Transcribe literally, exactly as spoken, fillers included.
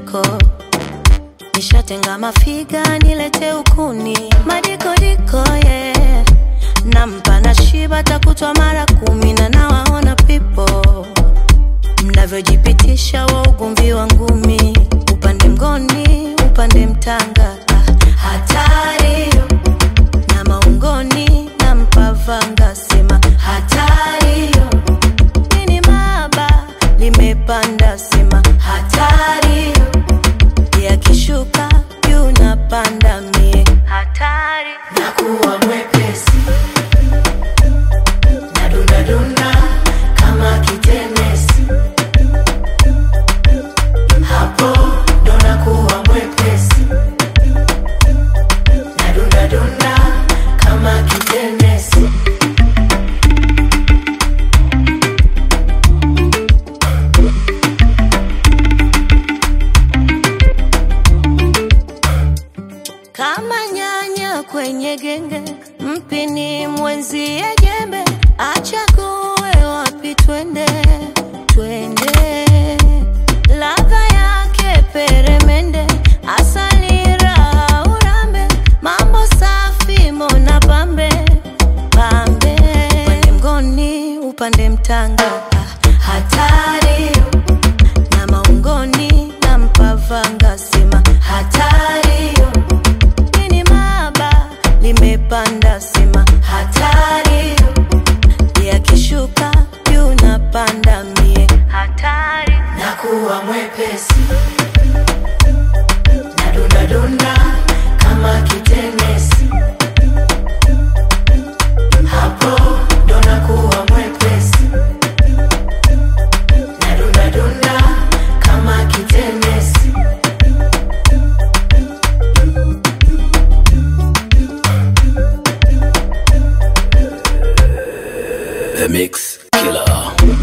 madiko. Nishatenga mafiga nilete ukuni. Madiko diko yeah. Nampa na shiba takutwa mara kumi na nawaona people. Mnavyojipitisha wa ugomvi wa ngumi. Upande mgoni, upande mtanga. Hatari na maungoni na mpavanga sema hatari. Nini maba limepanda sema hatari. Ya kishuka yunapanda mie hatari. Nakuwa mwepesi nadunda dunda kama kitenesi. Hapo ndo nakuwa mwepesi nadunda dunda kama kitenesi. Kama nyanya kwenye genge, mpini mwenzie jembe. Achague wapi twende, twende. Ladha yake peremende, asali raha urambe. Mambo safi mona pambe, pambe. Upande mgoni, upande mtanga. Hatari na maungoni na mpavanga sema hatari. Limepanda sema hatari. Ya kishuka yunapanda mie hatari. Nakuwa mwepesi nadunda dunda kama kitenesi. Hapo ndo nakuwa mwepesi nadunda dunda kama kitenesi. The Mix Killer.